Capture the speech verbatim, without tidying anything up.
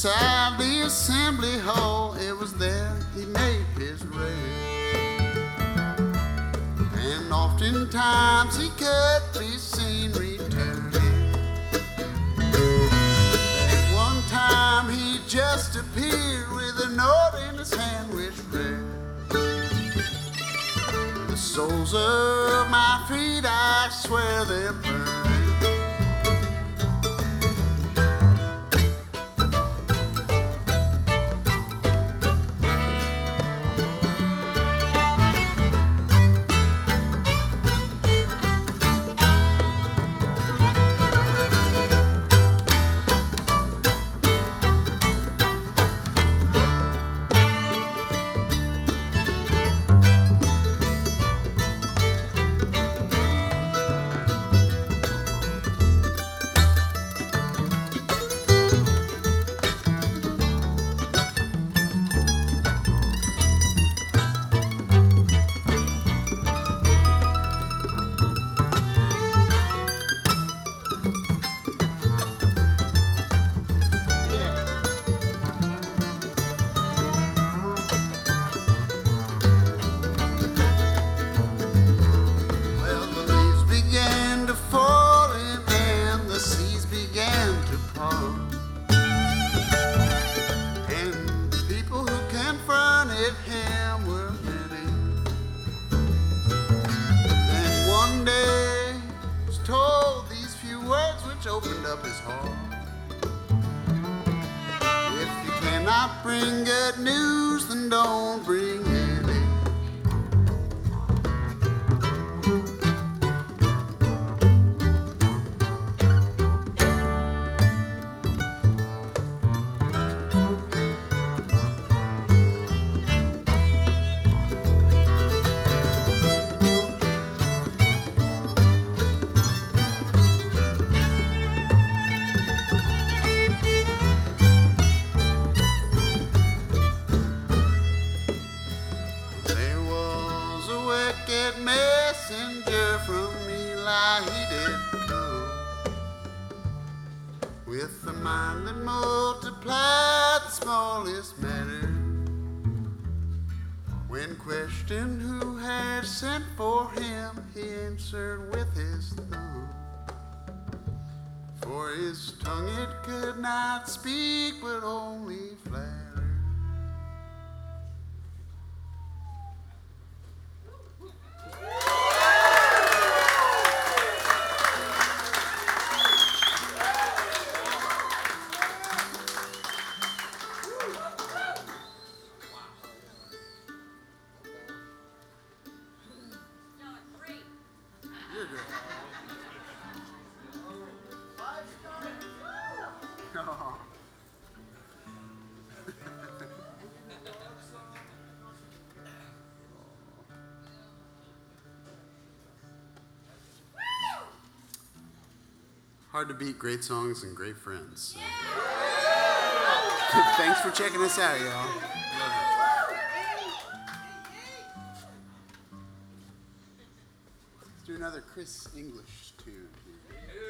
Inside the assembly hall, it was there he made his raid. And oftentimes he could be seen returning. And one time he just appeared with a note in his hand which read, "The soles of my feet, I swear they're burning." Opened up his heart. If you cannot bring good news, then don't bring any. Messenger from Eli, he did come with a mind that multiplied the smallest matter. When questioned who had sent for him, he answered with his thumb. For his tongue it could not speak, but only flatter. Hard to beat great songs and great friends. So. Thanks for checking us out, y'all. Let's do another Chris English tune here.